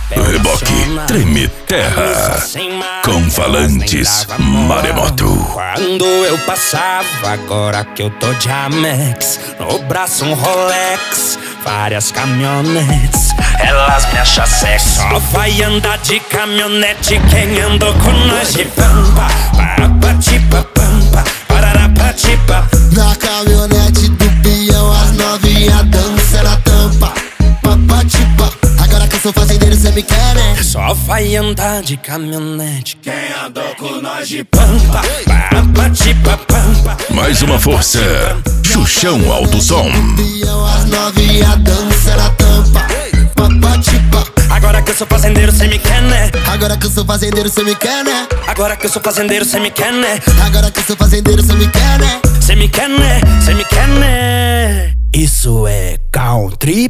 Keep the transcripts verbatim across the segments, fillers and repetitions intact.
Reboque treme terra com falantes maremoto. Quando eu passava, agora que eu tô de Amex, no braço um Rolex, várias caminhonetes, elas me acham sexy. Só vai andar de caminhonete quem andou com nós de pampa. Parapatipa-pampa, pararapatipa. Na caminhonete do peão as novinha dança na tampa. Papatipa. Agora que eu sou fazendeiro cê me quer, né? Só vai andar de caminhonete quem andou com nós de pampa. Parapatipa-pampa. Mais uma força, Xuxão Alto Som. Peão as novinha dança na tampa. Papatipa. Agora que eu sou fazendeiro cê me quer, né? Agora que eu sou fazendeiro cê me quer, né? Agora que eu sou fazendeiro cê me quer, né? Agora que eu sou fazendeiro cê me quer, né? Cê me quer, né? Cê me quer, né? Isso é country.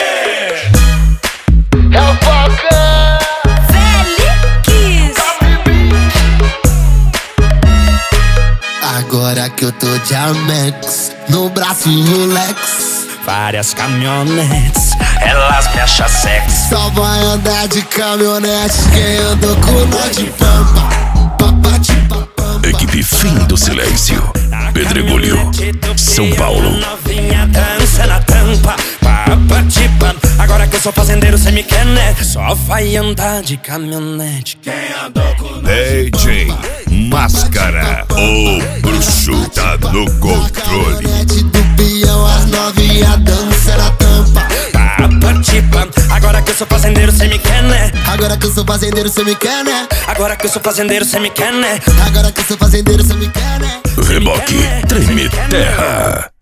É o Foca Félix. Agora que eu tô de Amex, no braço Rolex, Várias caminhonetes, elas me acham sexy. só vai andar de caminhonete quem andou com nós de pampa. Papatipa. Equipe Fim do Silêncio, Pedregulho, São Paulo. Novinha dança na tampa. Papatipa. Agora que eu sou fazendeiro cê me quer, né? Só vai andar de caminhonete quem andou com nós. D J Máscara, o bruxo tá no controle. Caminhonete do peão as novinha dança na tampa. Papatipa. Agora que eu sou fazendeiro cê me quer, né? Agora que eu sou fazendeiro cê me quer, né? Agora que eu sou fazendeiro cê me quer, né? Agora que eu sou fazendeiro cê me quer, né? Reboque treme terra.